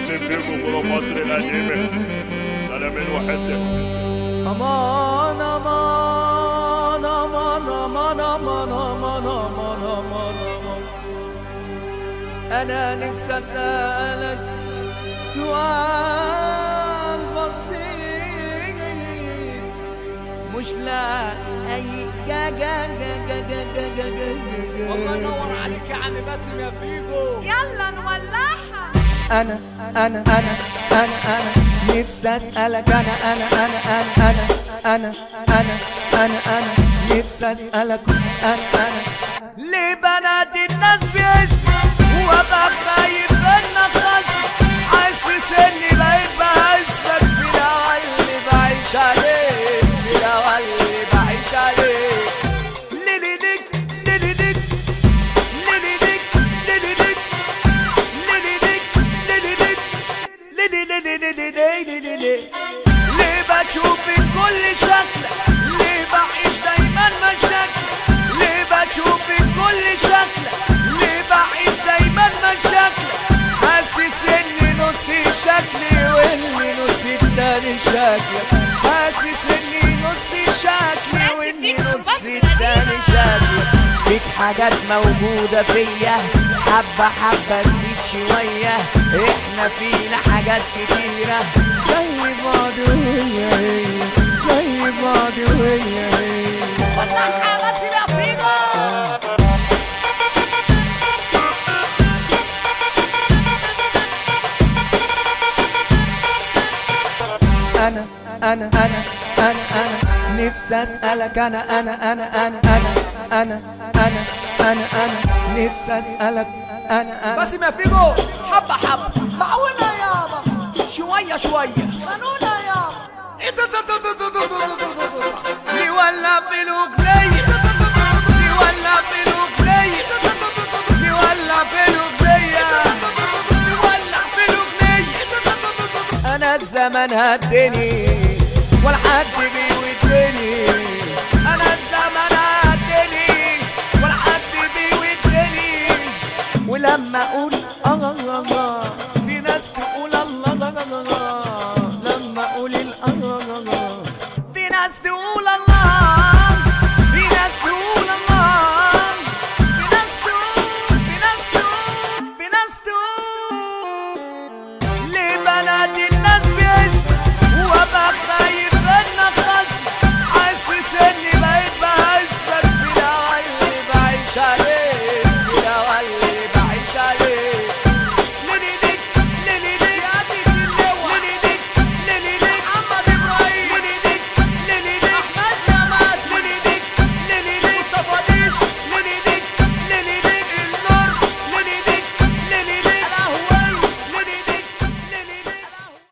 يوسف فيكو فروم مصر القديمة. سلامين وحدة. أمان أمان أمان أمان أمان أمان أمان أمان أمان. أنا نفسي أسألك سؤال بسيط، مش لاقي والله ينور عليك يا عم باسم يا فيجو. يلا نولعها. أنا أنا أنا أنا أنا نفسي أسألك أنا أنا أنا أنا أنا أنا أنا أنا أنا نفسي أسألك أنا ليه بنادي الناس باسمك وأبقى خايف إنك خصم، حاسس إني بقيت بهزك في الهوا اللي بعيش عليه، في الهوا اللي بعيش عليه. ليلي ليك ليلي ليك ليلي ليك ليلي ليك ليلي ليك ليلي ليك ليلي ليلي ليلي ليلي ليلي. ليه بشوفك كل شكلك، ليه بعيش دايما مشاكلك، ليه بشوفك كل شكلك، ليه بعيش دايما مشاكلك. حاسس اني نصي شكلي واني نصي التاني شكلك، حاسس اني نصي شكلي واني نصي التاني شكلك. فيك حاجات موجودة فيا حبة حبة تزيد شوية، احنا فينا حاجات كتيرة زي بعض وهي هي، زي بعض وهي هي. ولعها باسم يا فيجو. أنا أنا أنا أنا أنا نفسي أسألك أنا أنا أنا أنا أنا أنا أنا أنا أنا نفسي أسألك أنا باسم يا فيجو. حبة حبة معقولة يابا، شوية شوية خانونا يابا. ايه ده يولع في الأغنية، يولع في الأغنية، يولع في الأغنية، يولع في الأغنية. أنا الزمن هدني ولا حد بيودني، أنا الزمن هدني ولا حد بيودني. ولما أقول الله